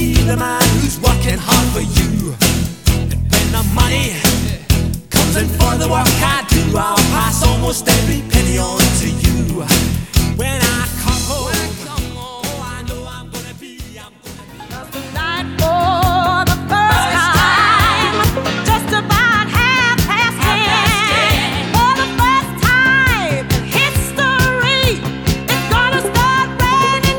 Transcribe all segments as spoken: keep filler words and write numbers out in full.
be the man who's working hard for you. And when the money comes in for the work I do, I'll pass almost every penny on to you. When I come home, oh, I know I'm gonna be, I'm gonna be Tonight for the first time, just about half past ten. For the first time in history, it's gonna start raining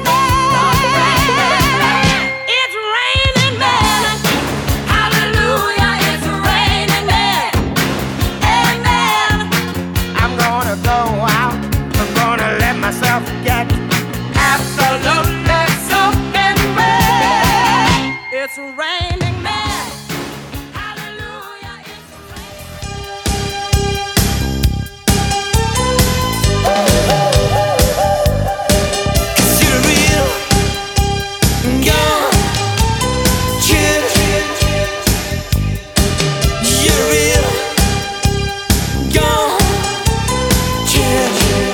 men. It's raining men. Hallelujah, it's raining men. Amen. I'm gonna go out, I'm gonna let myself get absolutely soaking wet. It's raining men. Hallelujah, it's Cause you're a real young kid. You're a real young kid.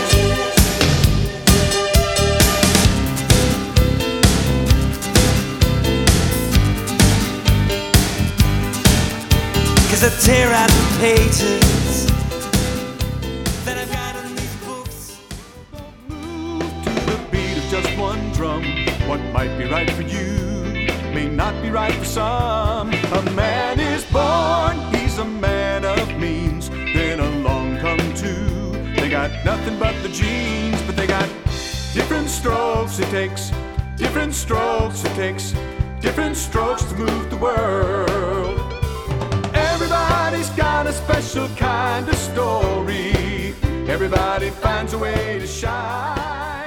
Cause I tear out the pages that I've got in these books. Move to the beat of just one drum. What might be right for you may not be right for some. A man is born, he's a man of means. Then along come two. They got nothing but the genes, but they got different strokes it takes. Different strokes it takes. Different strokes to move the world. Everybody's got a special kind of story. Everybody finds a way to shine.